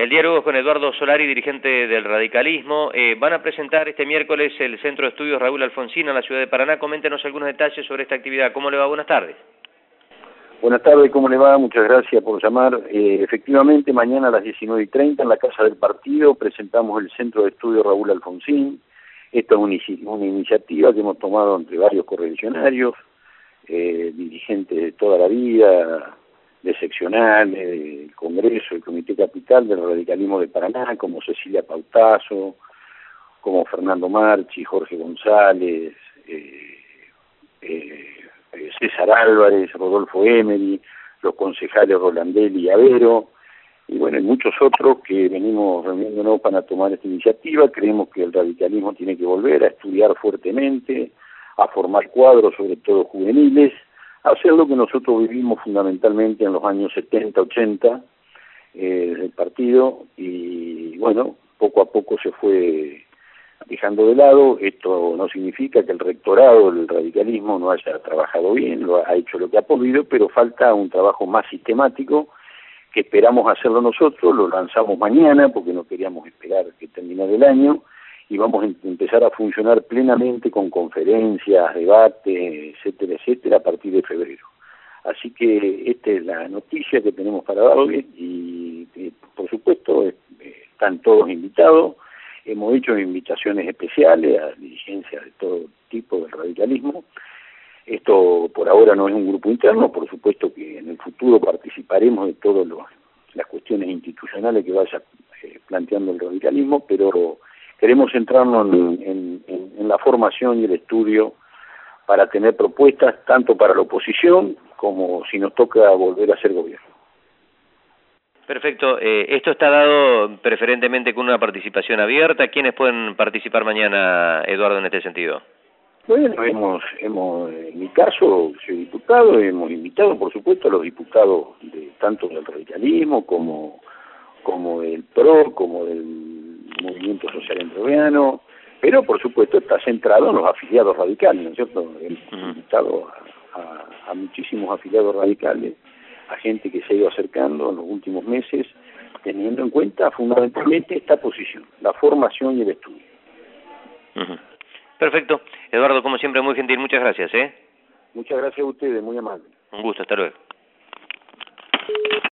El diálogo es con Eduardo Solari, dirigente del radicalismo. Van a presentar este miércoles el Centro de Estudios Raúl Alfonsín en la ciudad de Paraná. Coméntenos algunos detalles sobre esta actividad. ¿Cómo le va? Buenas tardes. Buenas tardes, ¿cómo le va? Muchas gracias por llamar. Efectivamente, mañana a las 19:30 en la Casa del Partido presentamos el Centro de Estudios Raúl Alfonsín. Esta es una iniciativa que hemos tomado entre varios correligionarios, dirigentes de toda la vida, de seccionales, del Congreso, del Comité Capital del Radicalismo de Paraná, como Cecilia Pautazo, como Fernando Marchi, Jorge González, César Álvarez, Rodolfo Emery, los concejales Rolandelli y Avero, y bueno, y muchos otros que venimos reuniéndonos para tomar esta iniciativa. Creemos que el radicalismo tiene que volver a estudiar fuertemente, a formar cuadros, sobre todo juveniles, a hacer lo que nosotros vivimos fundamentalmente en los años 70, 80, del partido, y bueno, poco a poco se fue dejando de lado. Esto no significa que el rectorado del radicalismo no haya trabajado bien, ha hecho lo que ha podido, pero falta un trabajo más sistemático que esperamos hacerlo nosotros. Lo lanzamos mañana porque no queríamos esperar que terminara el año, y vamos a empezar a funcionar plenamente con conferencias, debates, etcétera, etcétera, a partir de febrero. Así que esta es la noticia que tenemos para darle, y por supuesto están todos invitados. Hemos hecho invitaciones especiales a dirigencias de todo tipo del radicalismo. Esto por ahora no es un grupo interno, por supuesto que en el futuro participaremos de todas las cuestiones institucionales que vaya planteando el radicalismo, pero queremos centrarnos en la formación y el estudio para tener propuestas tanto para la oposición como si nos toca volver a ser gobierno. Perfecto. Esto está dado preferentemente con una participación abierta. ¿Quiénes pueden participar mañana, Eduardo, en este sentido? Bueno, en mi caso, soy diputado, hemos invitado, por supuesto, a los diputados tanto del radicalismo como del PRO, como del Movimiento Social Entrerriano, pero por supuesto está centrado en los afiliados radicales, ¿no es cierto? Hemos invitado a muchísimos afiliados radicales, a gente que se ha ido acercando en los últimos meses, teniendo en cuenta fundamentalmente esta posición, la formación y el estudio. Perfecto. Eduardo, como siempre, muy gentil. Muchas gracias. Muchas gracias a ustedes, muy amable. Un gusto. Hasta luego.